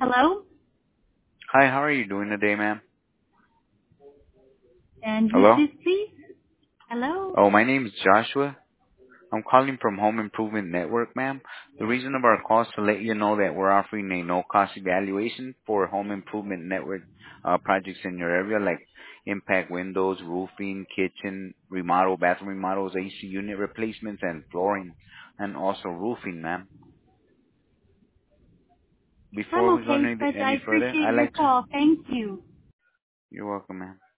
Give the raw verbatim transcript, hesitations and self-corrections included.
Hello? Hi, how are you doing today, ma'am? And who's Hello? this, please? Hello? Oh, my name is Joshua. I'm calling from Home Improvement Network, ma'am. The reason of our call is to let you know that we're offering a no-cost evaluation for Home Improvement Network uh, projects in your area, like impact windows, roofing, kitchen remodel, bathroom remodels, A C unit replacements, and flooring, and also roofing, ma'am. I'm Before we go okay, any, but I any further, appreciate I'd your like to... call. Thank you. You're welcome, ma'am.